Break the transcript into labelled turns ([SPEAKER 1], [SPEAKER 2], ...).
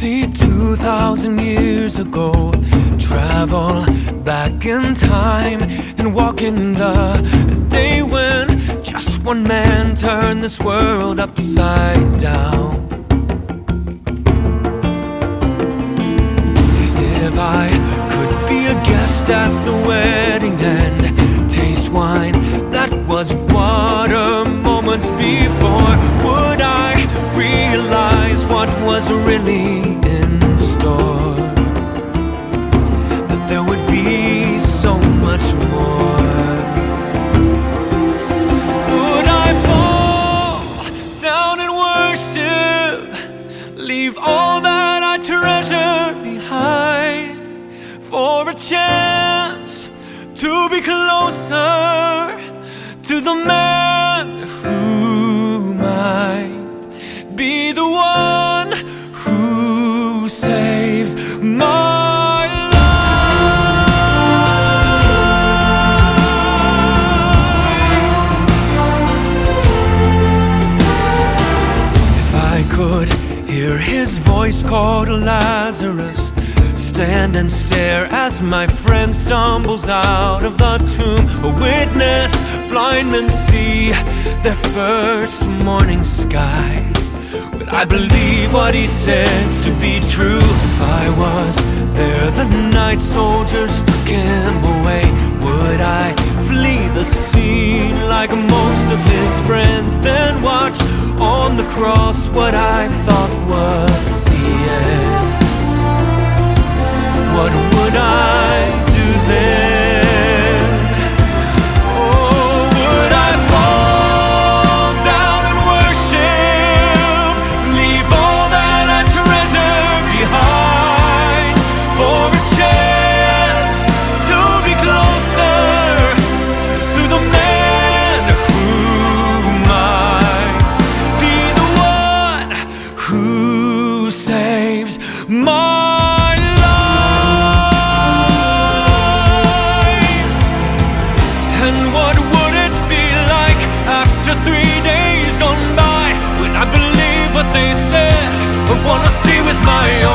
[SPEAKER 1] See, 2,000 years ago, travel back in time and walk in the day when just one man turned this world upside down. If I could be a guest at the wedding and taste wine that was water moments before, would I realize what was really in store? That there would be so much more. Would I fall down and worship, leave all that I treasure behind, for a chance to be closer to the man who might be the one who saves my life. If I could hear his voice call to Lazarus, stand and stare as my friend stumbles out of the tomb, a witness blind men see their first morning sky, would I believe what he says to be true? If I was there the night soldiers took him away, would I flee the scene like most of his friends, then watch on the cross what I thought was the end? What would I do then? Oh, would I fall down and worship, leave all that I treasure behind, for a chance to be closer to the man who might be the one who saves my they said, I wanna see with my